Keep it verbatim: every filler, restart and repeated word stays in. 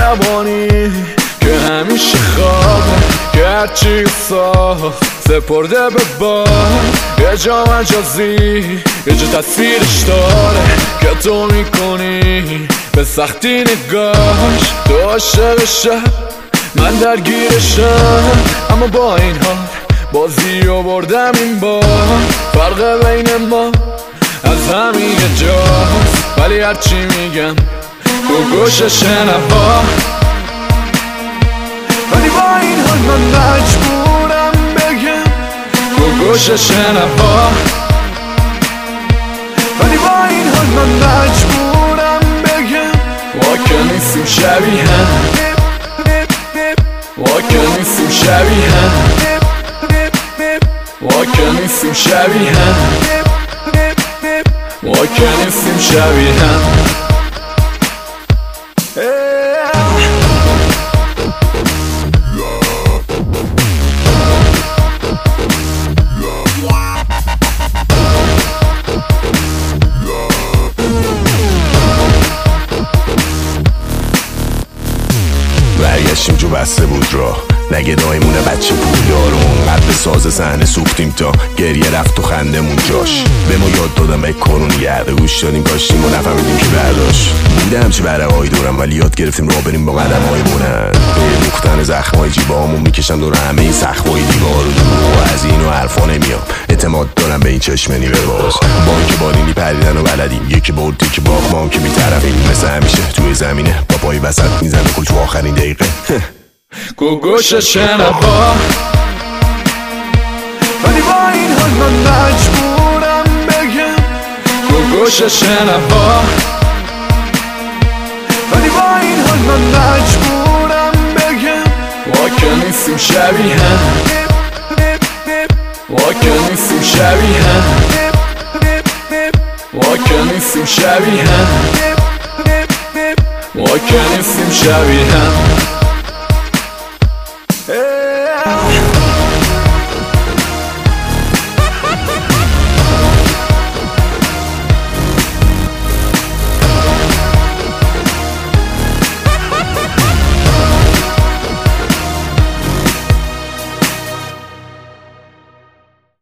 شبانی که همیشه خوابه، که هرچی ساخت سپرده به بار. یه جا مجازی یه جا تصویرش داره که تو میکنی به سختی نگاش. تو عاشقشم من درگیرشم، اما با این حال بازی رو بردم این بار. فرق بین ما از همین جاست، ولی هرچی میگم تو گوش شنوا. ولی با این حال من مجبورم بگم تو گوش شنوا. ولی با این حال من مجبورم بگم واکه نیستیم شبیه هم، واکه نیستیم شبیه هم، واکه نیستیم شبیه هم، واکه نیستیم شبیه هم. برگشتیم جو بسته بود راه، نگه دایمونه بچه پولدارون. قد ساز صحنه سوختیم تا گریه رفت و خندمون جاش. به ما یاد دادم به کارون گرده گوش دادیم کاشتیم و نفهمیدیم که برداشت. بوده همچه برای های دورم، ولی یاد گرفتیم راه بریم با قدم های بلند. به دوختن زخمای جیبامون میکشم دور همه این سخمای دیوار و دور و از این و حرفا نمیام. اعتماد دارم به این چشمنی به باز. بانک بالینی پریدن و بلدیم، یکی برد یکی باخت، ما که بی‌طرفیم مثل همیشه توی زمینه با پای وسط میزنه کل تو آخرین دقیقه. گوش شنوا. ولی با این حال من مجبورم بگم گوش شنوا. ولی با این حال من مجبورم بگم واکه نیستیم شبیه هم، واکه نیستیم شبیه هم، واکه نیستیم شبیه هم، واکه نیستیم شبیه هم.